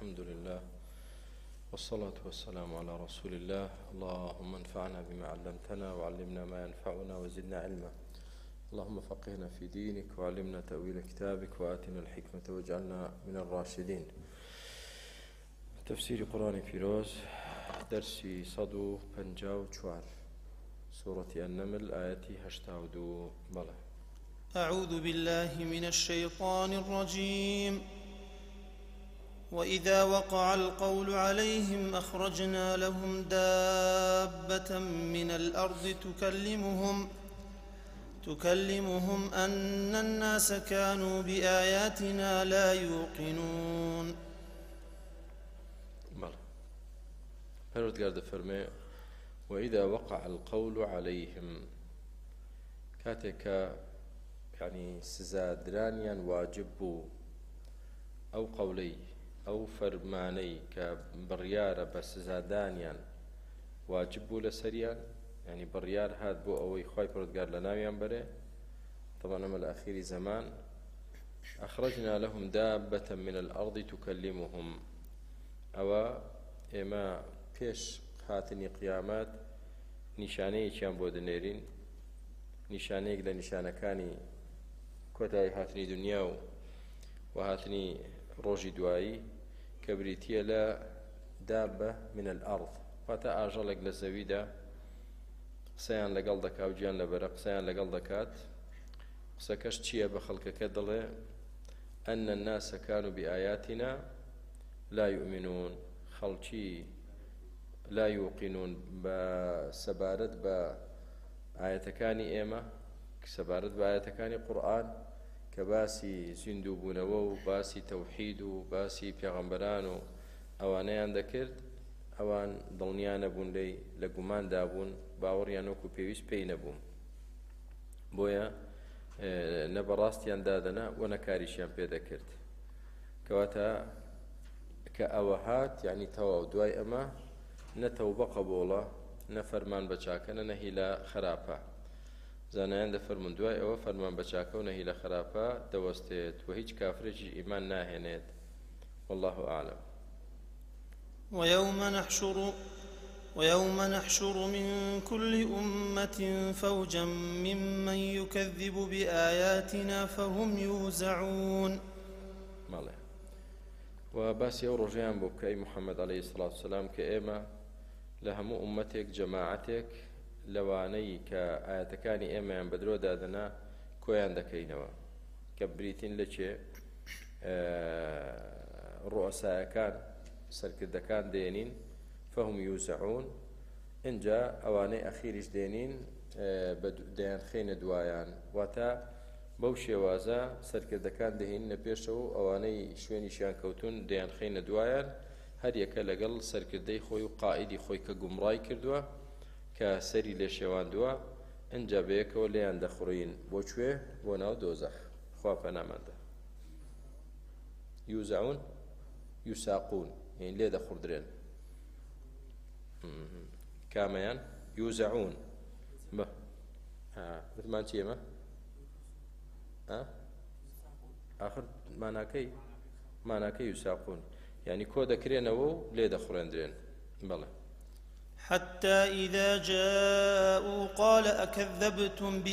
الحمد لله والصلاة والسلام على رسول الله. اللهم انفعنا بما علمتنا وعلمنا ما ينفعنا وزدنا علما. اللهم فقهنا في دينك وعلمنا تأويل كتابك وآتنا الحكمة واجعلنا من الراشدين. تفسير قرآن فيروز درسي صدو بنجاو چوار سورة النمل آياتي 82 بله. أعوذ بالله من الشيطان الرجيم. وإذا وقع القول عليهم أخرجنا لهم دابة من الأرض تكلمهم أن الناس كانوا بآياتنا لا يوقنون. پروردگار دەفەرمێ وإذا وقع القول عليهم كاتك يعني سزادرانيان واجب بوو أو قولي أو فرماني كبريار بسزادانيان واجب بوو لسريان يعني بريار هاد بو أوي خواي پروردگار لناويان بري طبعا أما الأخير زمان أخرجنا لهم دابة من الأرض تكلمهم أو إما پێش هاتنی قیامەت نیشانەیەکیان بۆ دەنێرین، نیشانەیەک لە نیشانەکانی کۆتایی هاتنی دنیا و هاتنی ڕۆژی دوایی کە بریتیە لە دابە من الأرض، واتە ئاژەڵێک لە زەویدا قسەیان لەگەڵ دەکات و گیان لەبەرە قسەیان لەگەڵ دەکات. قسەکەش چییە؟ بە خەڵکەکە دەڵێ أن الناس كانوا بآياتنا لا يؤمنون، خەڵکی لا يوقنون بسبارت بآياتكاني إيما كسبارت بآياتكاني قرآن كباسي زندو بونو باسي توحيد باسي پیغمبران اوانيان ذكرت اوان دڵنیان نەبوون لێی لە گومان دابوون باوەڕیان وەکو پێویست پێی نەبوون بۆیە نە بەڕاستیان دادەنا و نەکاریشیان پێدەکرد کەواتە کە ئەوە هات یعنی تەواو دوای ئەمە نە تەوبە قبوڵە نە فەرمان بە چاکە نە نەهی لە خراپە. زانایان دەفەرمون دوای ئەوە فەرمان بە چاکە و نەهی لە خراپە دەوەستێت و هیچ کافرێکی ئیمان ناهێنێت. والله أعلم. ويوم نحشر من كل أمة فوجا ممن يكذب بآياتنا فهم يوزعون. ماله وباسی ئەو ڕۆژەیان بۆ بکەی محەممەد عەلەیهی السەڵاتو وەسەلام کە ئێمە لە هەموو ئومەتێک جەماعەتێک لەوانەی کە ئاەتەکانی ئێمەیان بەدرۆ دادەنا کۆیان دەکەینەوە کە بریتین لە چێ ڕوئەسایەکان سەرکردەکان دێنین فەهم یوزعون اینجا ئەوانەی ئەخیریش دێنین دەیان خێنە دوایان واتە بەو شێوازە سەرکردەکان دەهێننە پێشەوە ئەوانەی شوێنیشیان کەوتون دەیان خێنە دوایان هەر یەکە لەگەڵ سەرکردەی خۆی و قائیدی خۆی کە گومڕای کردووە کە سەری لێ شێواندووە ئەنجا بەیەکەوە لێیان دەخڕین بۆکوێ بۆ ناو دۆزەخ. خوا پەناماندا. یوزعون یوساقون یعنی لێ دەخوردرێن. کامەیان یوزعون وتمان چی ئێمە؟ آخر ماناکەی یوساقون يعني كودا كرينا ليدا خورندرين بله. حتى إذا جاءوا قال أكذبتم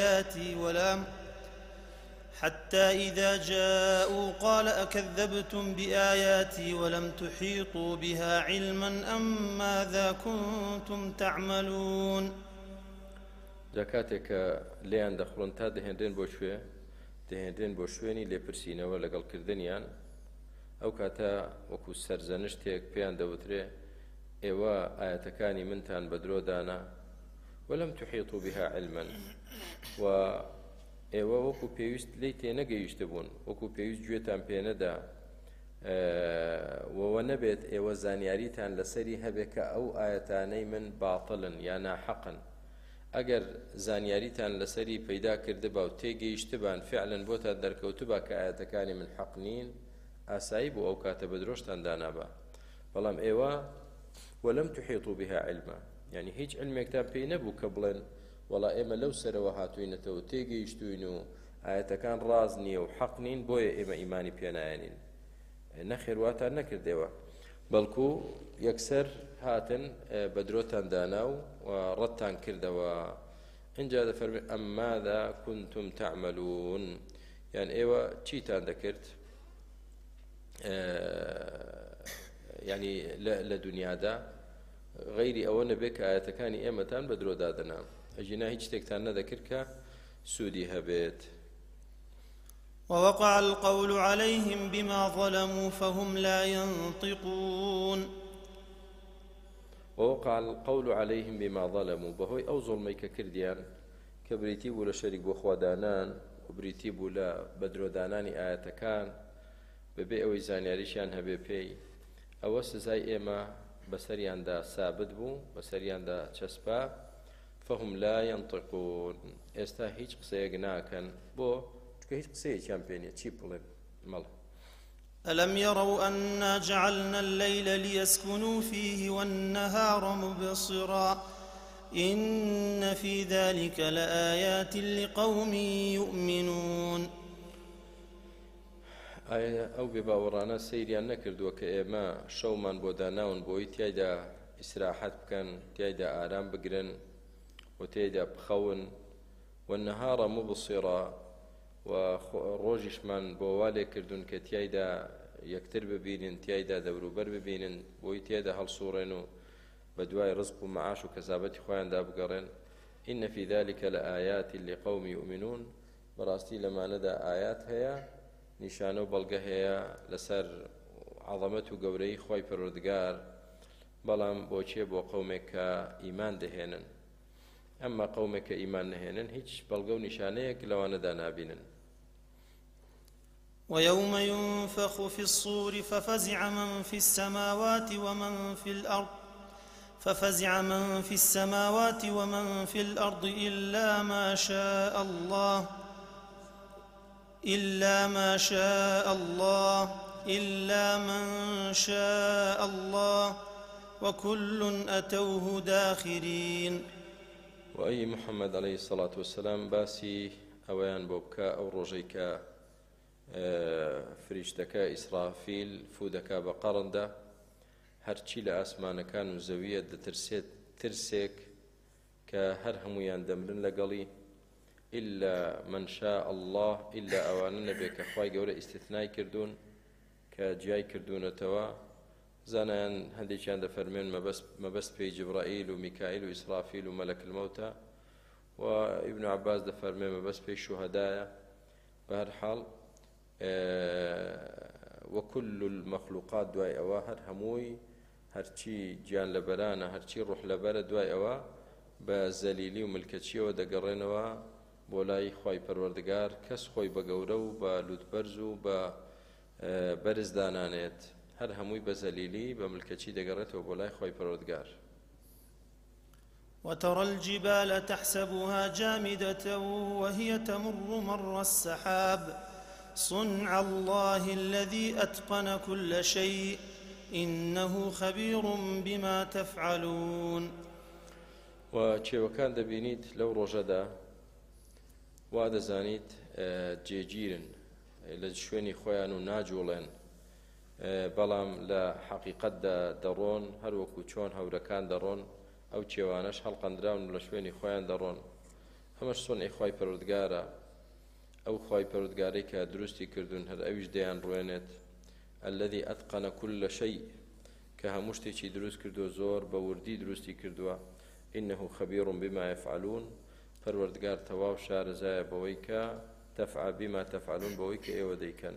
بآياتي ولم تحيطوا بها علما أم ماذا كنتم تعملون. جاكاتك ليان دخلون تا دهندرين بۆ شوێنی لێپرسینەوە لەگەڵ کردنیان ئەو کاتە وەکو سەرزەنشتێک پێیان دەوترێ ئێوە ئاەتەکانی منتان بەدرۆ دانا وەلەم تحیطوا بها علما و ئێوە وەکو پێویست لێی تێنەگەیشتە بوون وەکو پێویست گوێتان پێ نەدا وەوە نەبێت ئێوە زانیاریتان لەسەری هەبێ کە ئەو ئاەتانەی من باتڵن یا ناحەقن. ئەگەر زانیاریتان لەسەری پەیدا کردبا و تێگەیشتبان فعلەن بۆتان دەرکەوتبا کە ئاەتەکانی من حەق نین ئاسایی بۆ ئەو کاتە بەدرۆشتان دانابا. بەڵام ئێوە وەلەم تحیطوا بها علما یعنی هیچ علمێکتان پێی نەبوو کە بڵێن وەڵا ئێمە لەو سەرەوە هاتووینەتەوە تێگەیشتوین و ئاەتەکان ڕاز نییە و حەق نین بۆیە ئێمە ئیمانی پێ نایەنین. نەخێواتان نەکردێەوە بەڵکو یەکسەر هاتن بە درۆتان دانا و ڕەتتان کردەوە اینجا دەفەرمێ ئەم ماذا كنتم تعملون یان ئێوە چیتان دەکرد یعنی لە دنیادا غەیری ئەوە نەبێت کە ئاەتەکانی ئێمەتان بە درۆ دادەنا ئەژینا هیچ شتێکتان نەدەکرد کە سوودی هەبێت ووقع القول عليهم بما ظلموا فهم لا ينطقون ووقع القول عليهم بما ظلموا بهوي أو ظلمي كرديان كبريتي بولا شريك بخوادانان وبريتي بولا بدرو داناني آياتكان ببي أوي زانياريشان هبي بي أو سزاي إما بسريان دا ثابت بو بسريان دا چسبا فهم لا ينطقون استا هيج قصيق ناكن بو هيج قصيق كامبينيا چي بلين مال ألم يروا أنا جعلنا الليل ليسكنوا فيه والنهار مبصرا إن في ذلك لآيات لقوم يؤمنون ئەو بێباوەڕانە سەیریان نەکردووە کە ئێمە شەومان بۆ داناون بۆی تیایدا ئیسراحەت بکەن تیایدا ئارام بگرن و تیایدا بخەون والنهار مبصرا و ڕۆژیشمان بۆ وا لێکردوون کە تیایدا یەکتر ببینن تیایدا دەوروبەر ببینن بۆی تیایدا هەڵسوڕێن و بە دوای ڕزق و مەعاش و کەسابەتی خۆیاندا بگەڕێن إن في ذلك لآيات لقوم يؤمنون بەڕاستی لەمانەدا ئايات هەیە نیشانە و بەڵگە هەیە لەسەر عەظەمەت و گەورەی خۆی پەروەردگار بەڵام بۆچێ بۆ قەومێک کە ئیمان دەهێنن ئەمما قەومێک کە ئیمان نەهێنن هیچ بەڵگە و نیشانەیەک لەوانەدا نابینن ويوم ينفخ في الصور ففزع من في السماوات ومن في الأرض إلا ما شاء الله وكل أتوه داخرين وأي محمد عليه الصلاة والسلام باسي أويان بوبكا أو روجيكا فریشتەکە ئیسرافیل فودەکە بە قەڕەندا هەرچی لە ئاسمانەکان و زەویە دەترسێت ترسێک کە هەر هەمویان دەمرن لەگەڵی إلا من شاء الله إلا ئەوانە نەبێت کە خوای گەورە ئیستثنای کردوون کە جیای کردوونەتەوە زانایان هەندێکیان دەفەرمێن مەبەست پێی جبرائیل و میکائیل و ئیسرافیل و مەلەک المەوتە و ئیبن عەباس دەفەرمێ مەبەست پێی شوهەدایە بەهەر حاڵ وكل المخلوقات دوای ئەوە هەر هەمووی هەرچی گیان لەبەرانە هەرچی ڕوح لەبەرە دوای ئەوە بە زەلیلی و ملکەچیەوە دەگەڕێنەوە بۆ لای خوای پەروەردگار کەس خۆی بە گەورە و بە لوتبەرز و بە بەرز دانانێت هەر هەمووی بە زەلیلی بە ملکەچی دەگەڕێتەوە بۆ لای خوای پەروەردگار وترى الجبال تحسبها جامدة وهي تمر مر السحاب صنع الله الذي أتقن كل شيء إنه خبير بما تفعلون وچێوەکان دەبینیت لەو ڕۆژەدا وا دەزانیت جێگیرن لە شوێنی خۆیان و ناجوڵێن بەڵام لە حەقیقەتدا دەڕۆن هەروەکو چۆن هەورەکان دەڕۆن ئەو چێوانەش هەڵقەندراون لە شوێنی خۆیان دەڕۆن ئەمەش سۆنعی خوای پەروەردگارە ئەو خوای پەروەردگارەی کە دروستی کردوون هەر ئەویش دەیان ڕوێنێت الذي أتقن كل شيء کە هەموو شتێکی دروست کردووە زۆر بە وردی دروستی کردووە إنه خبير بما يفعلون پەروەردگار تەواو شارەزایە بەوەی کە تفعل بما تفعلون بەوەی کە ئێوە دەیکەن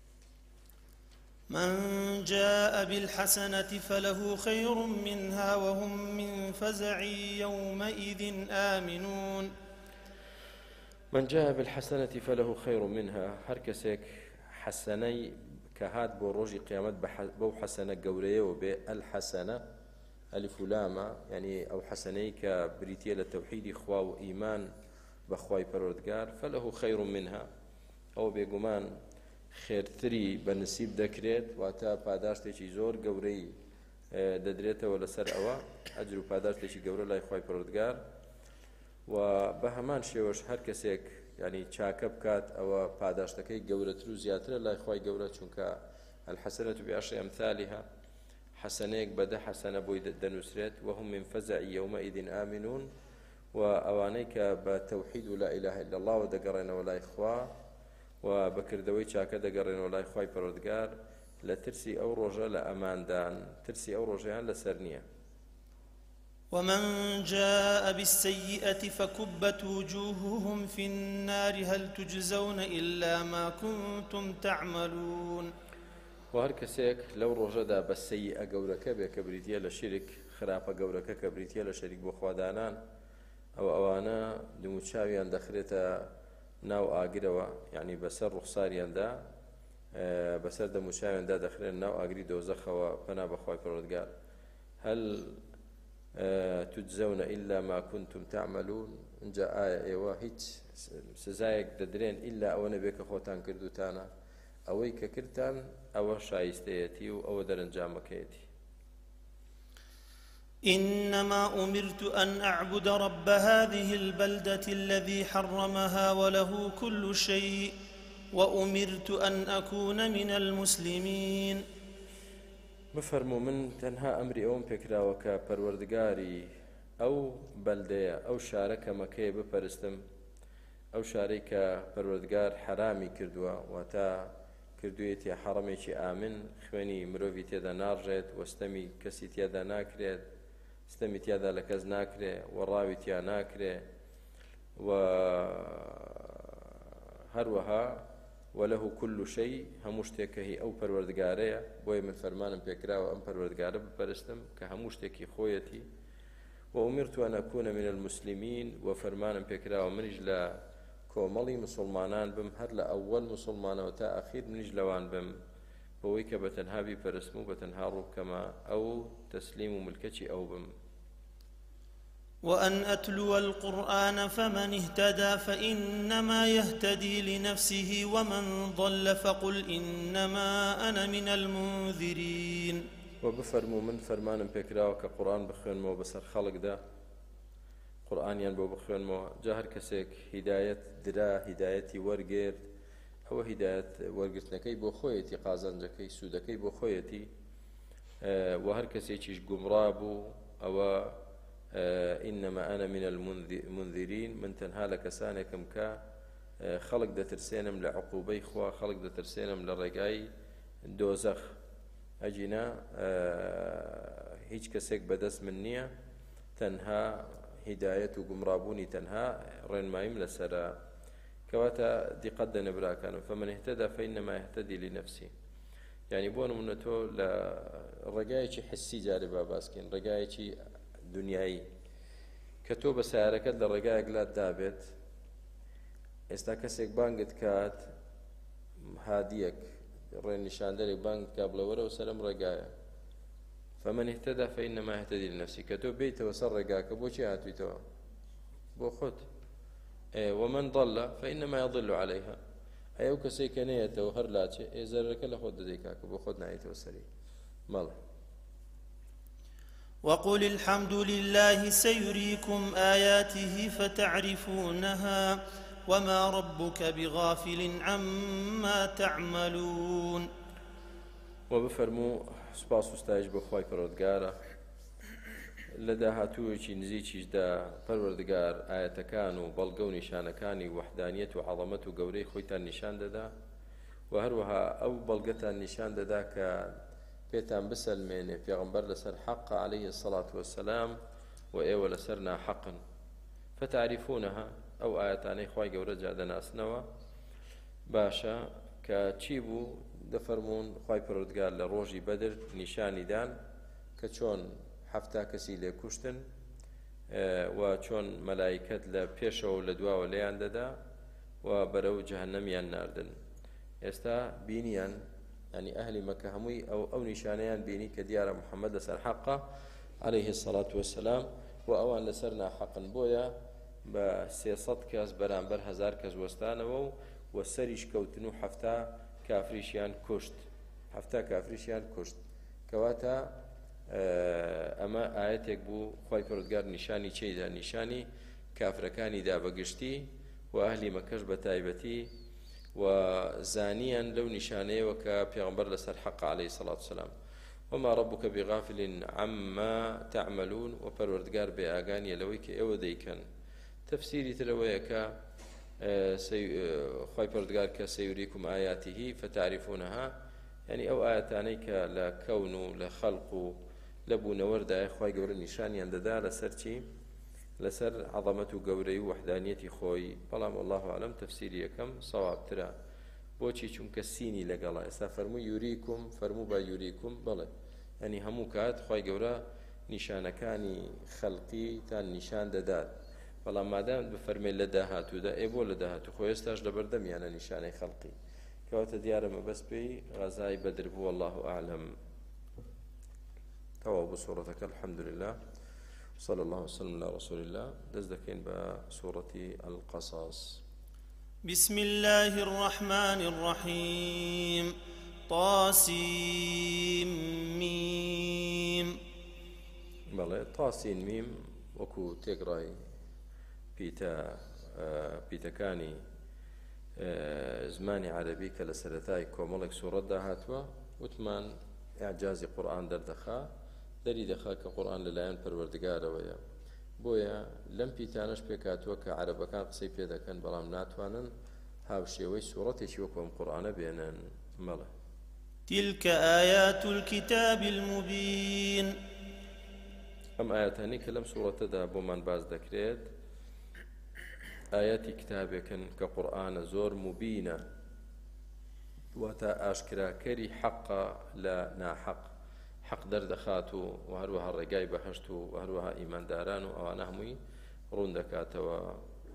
من جاء بالحسنة فله خير منها وهم من فزع يومئذ آمنون من جاء بالحسنة فله خير منها هر کەسێک حەسەنەی کە هات بۆ ڕۆژی قیامەت بەو حەسەنە گەورەیەوە بێ الحەسەنە ئەلیف و لامە یعنی ئەو حەسەنەی کە بریتیە لە تەوحیدی خوا و ئیمان بە خوای پەروەردگار فله خير منها ئەو بێگومان خێرتری بە نسیب دەکرێت واتە پاداشتێکی زۆر گەورەی دەدرێتەوە لەسەر ئەوە ئەجر و پاداشتێکی گەورە لای خوای پەروەردگار و بە هەمان شێوەش هەر کەسێک ینی چاکە بکات ئەوە پاداشتەکەی گەورەتر و زیاترە لای خوای گەورە چونکە الحسنة بعشر أمثالها حسنيك بدا حسنة بويد دنسرت وهم من فزع يومئذ آمنون وأوانيك بتوحيد لا إله إلا الله ودقرين ولا إخوة وبكردوي شاكا دقرين ولا إخوة پروردگار لترسي أو رجا لأمان دان ترسي أو رجا لسرنية. ومن جاء بالسيئة فكبت وجوههم في النار هل تجزون إلا ما كنتم تعملون. وهر كسيك لو رجدا بالسيئة قولك بكبريتيا لشرك خرافة قولك كبريتيا لشرك بخوادانان أو أوانا دموتشاويان دخلتا ناو آقروا يعني بسر رخصاريان دا بسر دموتشاويان دا دخلين ناو آقري دوزخ وفنا بخواي پروردگار هل تجزون إلا ما كنتم تعملون جاء آية ايوا هيج سزايك ددرين إلا أوانا بيك خوتان كردوتانا أويك كرتان أو شايستيتي أو درنجامكيتي. إنما أمرت أن أعبد رب هذه البلدة الذي حرمها وله كل شيء وأمرت أن أكون من المسلمين. مفرمو من تنها أمري أوم بكراوكا پروردگاري أو بلدية أو شارك مكي بپرستم أو شارك پروردگار حرامي كردوا وتا كردويتي حرميشي آمن خويني مروفي تيدا نارجت واستمي كسي تيدا ناكريت استمي تيدا لكز ناكري وراوي تيا ناكري وهروها وله كل شيء هموشتكه أو پروردگارية بوي من فرمان بيكراو أم پروردگار بپرستم كهموشتكي خويتي وأمرت أن أكون من المسلمين وفرمان بيكراو منجلا كوملي مسلمانان بم هر لأول مسلمان وتا أخير منج لوان بم بويك بتنها بپرسمو بتنها روكما أو تسليم ملكتي أو بم. وأن أتلو القرآن فمن اهتدى فإنما يهتدي لنفسه ومن ضل فقل إنما أنا من المنذرين. وبفرمو من فرمان بيكراو كقرآن بخوان مو بسر خلق دا قرآنيان بو بخوان مو جاهر كسيك هداية درا هدايتي ورقير هو هداية ورقتنكي بو خويتي قازنجكي سودكي بو خويتي وهر كسيكيش قمرابو أو إنما أنا من المنذرين من تنها لك سانكم كا خلق دا ترسينم لعقوبي خوا خلق دا ترسينم لرقاي دوزخ أجينا هيج كسيك بدس منية تنها هداية وقمرابوني تنها رين ما يملا سرا كواتا دي قد نبرا كانوا فمن اهتدى فإنما يهتدي لنفسه يعني بونو منتو لرقايتي حسي جاربا باسكين رقايتي دنياي كتو بسياركت لرقايق لا دابت استا كسيك بانقت كات هاديك رين نشان داري بانقت كابلا ورا وسلم رقايا فمن اهتدى فإنما يهتدي لنفسه كتو بيت وسر رقاك بوشي هاتويتو بو خد ومن ضل فإنما يضل عليها أيو كسيك نيته وهر لاتي زرك لخد ديكاك بو خد نايته وسري مال. وقل الحمد لله سيريكم آياته فتعرفونها وما ربك بغافل عما تعملون. وبفرمو سپاس وستایش بخوای پروردگارە لە داهاتوویەکی نزیکیش دا پەروەردگار ئاەتەکان و بەڵگە و نیشانەکانی وەحدانیەت و عەظەمەت و گەورەی خۆیتان نیشان دەدا و هەروەها ئەو بەڵگەتان نیشان دەدا کە پێتان بسەلمێنێ پێغەمبەر لەسەر حەق عەلەیهی السەڵات وەسەلام و ئێوە لەسەر ناحەقن فتعریفونەها ئەو ئاەتانەی خوای گەورە جا دەناسنەوە باشە کە چی بوو دەفەرمونون خوای پەروەردگار لە ڕۆژی بەدر نیشانی دان کە چۆن حەفتا کەسی لێ کوشتن و چۆن مەلایکەت لە پێشەوە و لە دواوە لێیان دەدا و بەرەو جەهەنەمیان ناردن. ئێستا بینیان ینی ئەهلی مەکە هەمووی ئەو نیشانەیان بینی کە دیارە محەممەد لەسەر حەقە عەلەیهی السەڵات وەسەلام و ئەوان لەسەر ناحەقن بۆیە بە 300 کەس بەرامبەر 1000 کەس وەستانەوە و سەریش کەوتن و حەفتا کافریشیان کوشت حەفتا کافریشیان کوشت کەواتە ئەمە ئاەتێک بوو خوای پەروەردگار نیشانی چیدا نیشانی کافرەکانی دا بەگشتی و ئەهلی مەکەش بە تایبەتی وزانيا لو نشاني وكا بيغمبر لسر حق عليه الصلاة والسلام وما ربك بغافل عما تعملون وپروردگار بآغان يلويك اوديكن تفسيري تلويك خواهي پروردگار كسيريكم آياته فتعرفونها يعني او آياتانيك لكون لخلق لبون وردا خواهي قول نشاني انددا لسر لسر عظمة قوري وحدانية خوي بلام الله أعلم تفسيري كم صواب ترى بوشي چونك السيني لقلا اسا فرمو يريكم فرمو با يريكم بلى يعني همو كات خوي قورا نشانكاني خلقي تان نشان دادات بلام مادام بفرمي لداهاتو دا ايبو لداهاتو خوي استاج لبردم يعني نشاني خلقي كواتا ديارة ما بس بي غزاي بدر بو الله أعلم تواب صورتك الحمد لله صلى الله وسلم على رسول الله دزدكين بسورة القصص بسم الله الرحمن الرحيم طاسيم ميم بله طاسين ميم وكو تقرأي بيتكاني زماني عربي كالسرتاي كوملك سورة داهاتوا وثمان إعجازي قرآن دردخا دەری دەخا کە قورئان لەلایەن پەروەردگارەوەیە بۆیە لەم پیتانەش پێکاتوە کە عەرەبەکان قسەی پێ دەکەن بەڵام ناتوانن هاوشێوەی سوورەتێکی وەکو ئەم قورئانە بێنن مەڵێ تلك آيات الكتاب المبين ئەم ئاياتانەی کە لەم سوورەتەدا بۆمان باز دەکرێت ئاياتی کتابێکن کە قورئانە زۆر مبینە واتە ئاشکراکەری حەقە لە ناحەق حق دەردەخات و هەروەها ڕێگای بەهەشت و هەروەها ئیمانداران و ئەوانە هەمووی ڕوون دەکاتەوە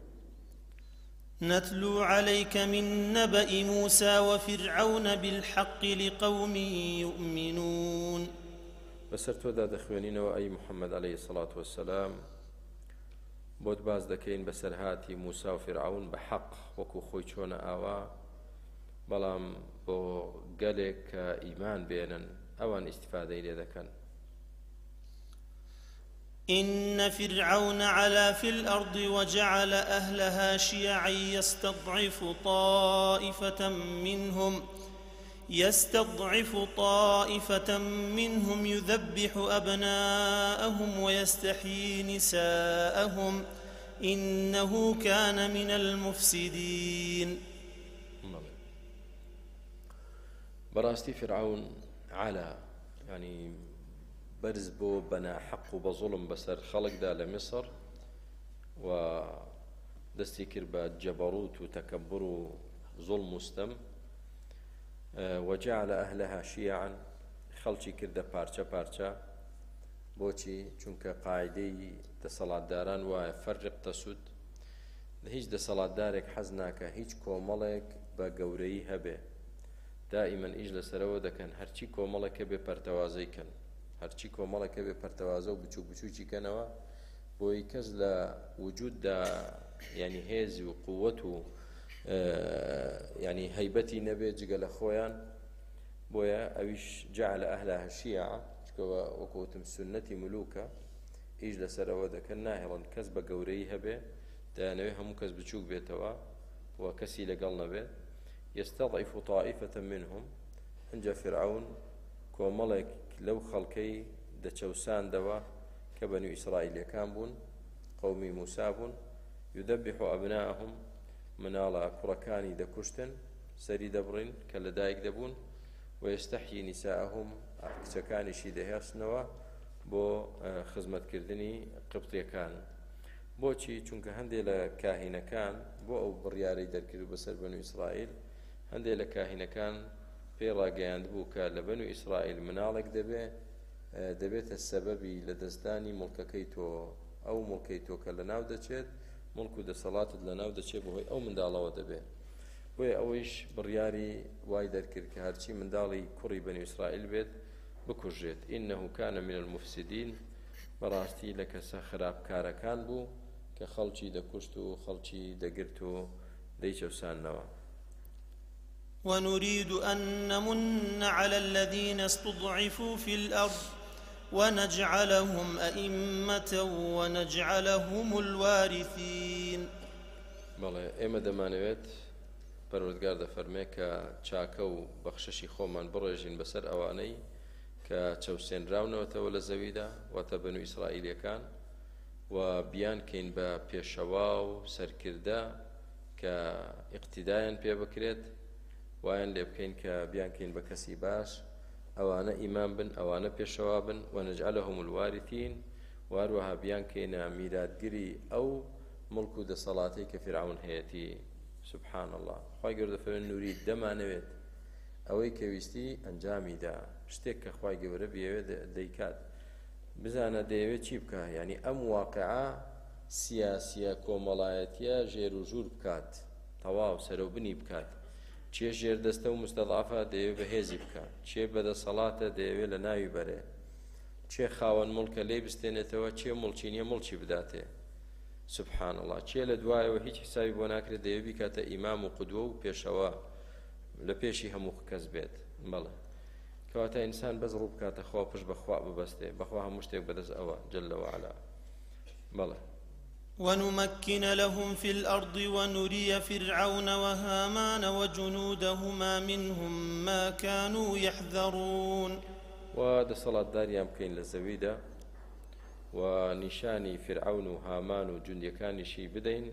نتلو عليك من نبأ موسى وفرعون بالحق لقوم يؤمنون بەسەر تۆدا دەخوێنینەوە ئەی محەممەد عليه الصلاة والسلام بۆت باز دەکەین بەسەرهاتی موسا و فرعون بە حەق وەکو خۆی چۆنە ئاوا بەڵام بۆ گەلێک کە ئیمان بێنن ئەوان استفادەی لێ دەکەن إن فرعون علا في الأرض وجعل أهلها شيعا يستضعف طائفة منهم يذبح أبناءهم ويستحيي نساءهم إنه كان من المفسدين براستي فرعون على يعني برز بو بنا حق وبظلم بسر خلق دا لمصر ودستي كربا جبروت وتكبر وظلم مستم وجعل أهلها شيعا خلشي كردا بارچا بارچا بوچي چونك قاعدي دسالات داران وفرق تسود هيج دسالات دارك حزناك هيج كوملك بقوري هبه دائما ئیش لەسەرەوە دەکەن هەرچی کۆمەڵێکە بێ پەرتەوازەی کەن هەرچی کۆمەڵێکە بێ پەرتەوازە و بچوو بچووکی کەنەوە بۆی کەس لە وجوددا یعنی هێزی و قووەت و یعنی هەیبەتی نەبێت جگە لە خۆیان بۆیە ئەویش جعل ئەهلها شیعا چکەوە وەکوتم سنەتی ملوکە ئیش لەسەرەوە دەکەن ناهێڵن کەس بە گەورەی هەبێ دەیانەوێ هەموو کەس بچووک بێتەوە و کەسی لەگەڵ نەبێت يستضعف طائفة منهم هنجا فرعون كوملك لو خلقي دچوسان دوا كبني إسرائيل كامبون قومي موسابون يذبح أبناءهم منالا كركاني دكشتن سري دبرين كالدايق دبون ويستحيي نساءهم كسكاني شيده يسنوا بو خزمت كردني قبطية كان بوچی چونکە هەندێک لە کاهینەکان بۆ ئەو بڕیارەی دەرکرد بەسەر بەنو ئیسرائیل هەندێک لە کاهینەکان پێی ڕاگەیاند بوو کە لە بەنو ئیسرائیل مناڵێک دەبێتە سەبەبی لە دەستدانی مڵکەکەی تۆ ئەو مڵکەی تۆ کە لەناو دەچێت مڵک و دەسەڵاتت لەناو دەچێت بەهۆی ئەو منداڵەوە دەبێت بۆیە ئەوەیش بڕیاری وای دەرکرد کە هەرچی منداڵی کوڕی بەنو ئیسرائیل بێت بکوژێت إنه كان من المفسدين بەڕاستی لە کەسە خراپکارەکان بوو کە خەڵکی دەکوشت و خەڵکی دەگرت و دەیچەوسانەوە ونريد أن نمن على الذين استضعفوا في الأرض ونجعلهم أئمة ونجعلهم الوارثين بەڵێ ئێمە دەمانەوێت پەروەردگار دەفەرمێ کە چاکە و بەخششی خۆمان بڕێژین بەسەر ئەوانەی کە چەوسێنراونەوەتەوە لە زەویدا واتە بەنو ئیسرائیلەکان و بیان کەین بە پێشەوا و سەرکردە کە ئیقتیدایان پێ بکرێت وایان لێ بکەین کە بیان کەین بە کەسی باش ئەوانە ئیمان بن ئەوانە پێشەوا بن و نەجعلهم الوارثین واروەها بیان کەینە میراتگری ئەو مڵک و دەسەڵاتەی کە فیرعون هەیەتی سبحان الله خوای گەورە دەفەرمێ نوری دەمانەوێت ئەوەی کە ویستی ئەنجامیدا شتێک کە خوای گەورە بێوێت دەیکات بزانە دەیەوێت چی بکە یعنی ئەم واقعە سیاسیە کۆمەڵایەتیە ژێر و ژوور بکات تەواو سەرۆبنی بکات چێ ژێردەستە و مستەضعفە دەیەوێت بەهێزی بکات چێ بەدەسەڵاتە دەیەوێت لە ناوی بەرێ چێ خاوەن مڵکە لێ بستێنێتەوە چێ مڵکی نییە مڵکی بداتێ سبحان الله چێ لە دوایەوە هیچ حسابی بۆ ناکرێت دەیەوێت بیکاتە ئیمام و قودوە و پێشەوە لە پێشی هەموو کەس بێت بەڵێ کەواتە ئینسان بەس ڕوو بکاتە خوا پشت بەخوا ببەستێ بەخوا هەموو شتێک بەدەست ئەوە جل وعلا بەڵێ ونمكن لهم في الأرض ونري فرعون وهامان وجنودهما منهم ما كانوا يحذرون ودەسەڵات داریان بکەین لە زەویدا و نیشانی فرعون و هامان و جوندەکانیشی بدەین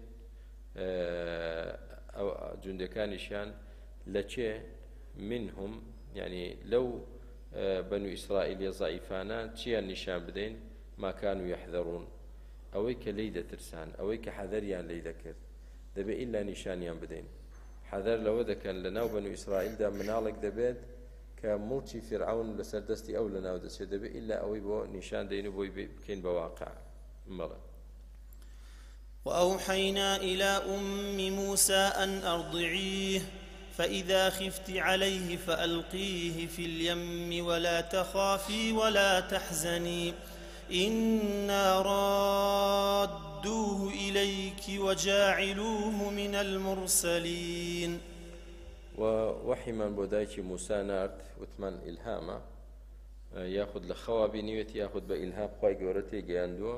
ئەو جوندەکانیشیان لە چێ منهم يعني لو بنو إسرائيل ضعيفانا چیان نیشان بدەین ما كانوا يحذرون ئەوەی کە لی دەترسان ئەوەی کە حەذەریان لی دەکرد دەبێت ئیلا نیشانیان بدەین حەذەر لەوە دەکەن لە ناو بەنو ئیسرائیلدا مناڵێک دەبێت کە مڵکی فرعون لەسەر دەستی ئەو لە ناو دەچێت دەبێت ئیلا ئەوەی بۆ نیشان دەین و بۆی بکەین بە واقع بەڵێ وأوحينا إلى أم موسى أن أرضعيه فإذا خفت عليه فألقيه في اليم ولا تخافي ولا تحزني إنا رادوه إليك وجاعلوه من المرسلين ووحي من بودايك موسى نارد وثمان إلهاما ياخذ لخوابي نيوتي ياخذ بإلهام قوي قورتي جاندو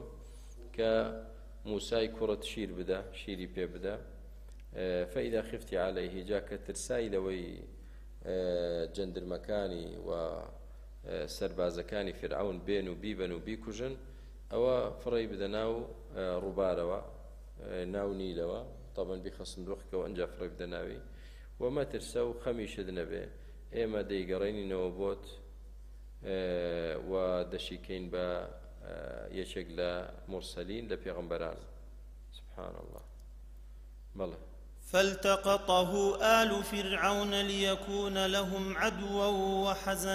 كموسى كرة شير بدا شيري بي بدا فإذا خفت عليه جاك ترساي لوي جندر مكاني و سربازەکانی فرعون بێن و بیبن و بیکوژن ئەوە فڕی بدە ناو ڕووبارەوە ناو نیلەوە تابەن بیخەسم دۆخکەوە ئەنجا فڕی بدە ناوی و مەترسە و خەمیشت نەبێ ئێمە دەیگەڕێنینەوە بۆت و دەشیکەین بە یەکێک لە مرسەلین لە پێغەمبەران سبحان الله بەڵێ فالتقطه آل فرعون ليكون لهم عدوا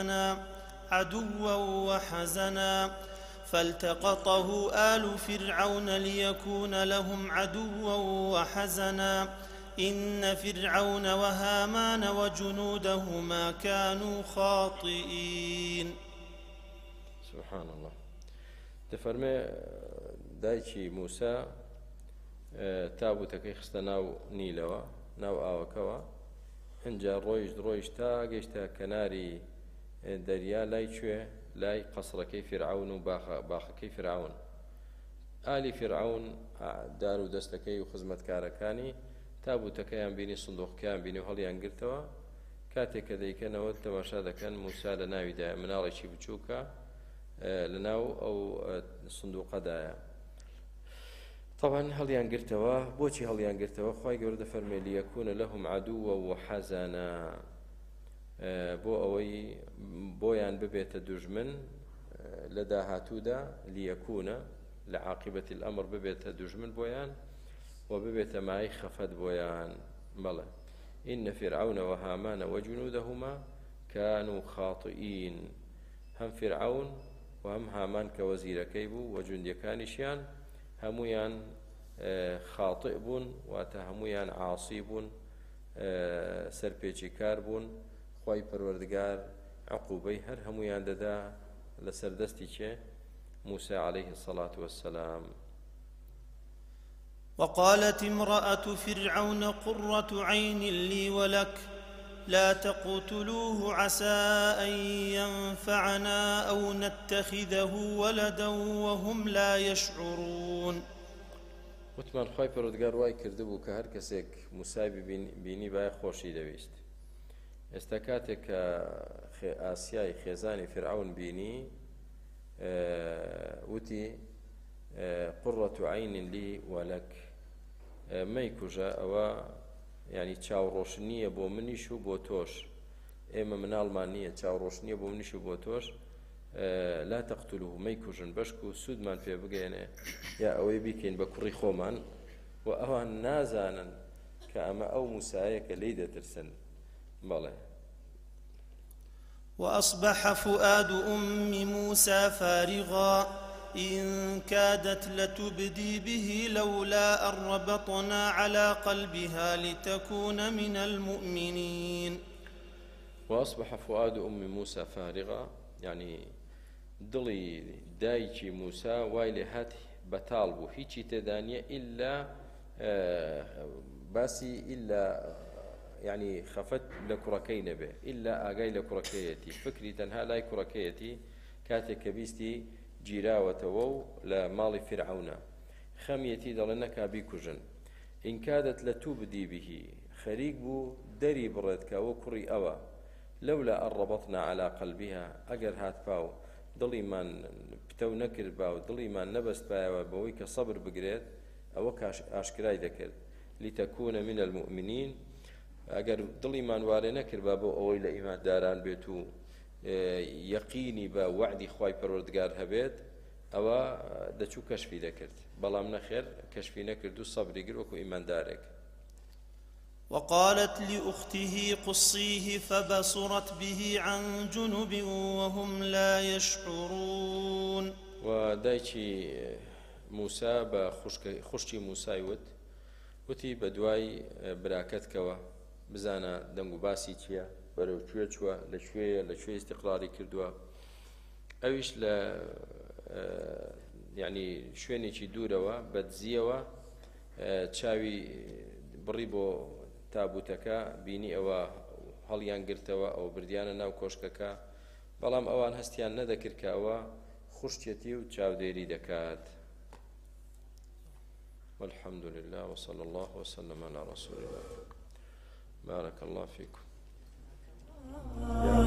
وحزنا فالتقطه آل فرعون ليكون لهم عدوا وحزنا إن فرعون وهامان وجنودهما كانوا خاطئين سبحان الله دفرمي دايشي موسى تابوتەکەی خستە ناو نیلەوە ناو ئاوەکەوە هەنجا ڕۆیشت تا گەیشتە کەناری دەریا لای کوێ لای قەسڕەکەی فرعون و باخەکەی فرعون ئالی فرعون دار و دەستەکەی و خزمەتکارەکانی تابوتەکەیان بینی سندوقەکەیان بینی و هەڵیان گرتەوە کاتێک کە دەیکەنەوە تەماشا دەکەن موسا لە ناویدایە مناڵێکی بچووکە لە ناو ئەو سندوقەدایە طبعا هەڵیان گرتەوە بۆچی هەڵیان گرتەوە خوای گەورە دەفەرمێ لیەکونە لەهم عەدووە وحەزەنا بۆ ئەوەی بۆیان ببێتە دوژمن لە داهاتوودا لیەکونە لە عاقبەتی الأمر ببێتە دوژمن بۆیان و ببێتە مای خەفەت بۆیان بەڵێ إن فرعون وهامان وجنودهما كانوا خاطئين هم فرعون وهم هامان كوزيركي بوو وجنديكانيشيان هەمویان خاطئ بوون واتە هەمویان عاسی بوون سەرپێکی کار بوون خوای پەروەردگار عقوبەی هەر هەمویان دەدا لەسەر دەستی چێ موسى عليه الصلاة والسلام وقالت امرأة فرعون قرة عين لي ولك لا تقتلوه عسى أن ينفعنا أو نتخذه ولدا وهم لا يشعرون وتمان خوای پەروەردگار وای کردبوو کە هەر کەسێک موسای بینی بایە خۆشی دەویست. ئێستا کاتێک کە ئاسیای خێزانی فرعون بینی وتی قڕەت عەین لی وەلەک، مەیکوژە ئەوە یعنی چاوڕۆشنیە بۆ منیش و بۆ تۆش، ئێمە مناڵمان نییە، چاوڕۆشنیە بۆ منیش و بۆ تۆش، لا تەقتولوه، مەیکوژن بەشک و سوودمان پێ بگەێنێ یا ئەوەی بیکەین بە کوڕی خۆمان. و ئەوان نازانن کە ئەمە ئەو موسایە کە لێی دەترسن. بەڵێ. وأصبح فؤاد أم موسى فارغا إن كادت لتبدي به لولا أن ربطنا على قلبها لتكون من المؤمنين. وأصبح فؤاد أم موسى فارغا، يعني دڵی دایکی موسا وای لێ هات بەتاڵ بوو، هیچی تێدانیە ئیلا باسی ئیلا يعني خەفەت لە کوڕەکەی نەبێ، ئیلا ئاگای لە کوڕەکەیەتی، فکری تەنها لای کوڕەکەیەتی کاتێک کە بیستی گیراوەتەوە و لە ماڵی فرعونە. خەمیەتی دەڵێ نەکا بیکوژن. ئین کادت لەتوبدی بهی، خەریک بوو دەری بڕێت کە ئەوە کوڕی ئەوە. لەولا ئەن ڕەبەطنا عەلا قەلبیها، ئەگەر هاتپاو دڵیمان پتەو نەکرد با و دڵیمان نەبەست پایەوە بەوەی کە سەبر بگرێت، ئەوە ئاشکرای دەکرد. لیتەکونە من المؤمنین، ئەگەر دڵیمان وارێ نەکرد با بۆ ئەوەی لە ئیمانداران بێت و یەقینی بە وعدی خوای پەروەردگار هەبێت، ئەوە دەچوو کەشفی دەکرد. بەڵام نەخێر کەشفی نەکرد و سەبری گر وەکو ئیماندارێک. وقالت لأخته قصيه فبصرت به عن جنب وهم لا يشعرون. ودایکی موسا بە خوشکی موسای وتی بە دوای براکەتکەوە بزانە دەنگ و باسی چییە، بەرەو کوێ چووە، لەکوێ ئیستیقراری کردووە. ئەویش لە یعنی شوێنێکی دوورەوە بەدزیەوە چاوی بڕی بۆ تابوتەکە، بینی ئەوە هەڵیان گرتەوە، ئەو بردیانە ناو کۆشکەکە، بەڵام ئەوان هەستیان نەدەکرد کە ئەوە خوشکێتی و چاودێری دەکات. والحمد لله وصلى الله وسلم على رسول الله. بارك الله فيكم.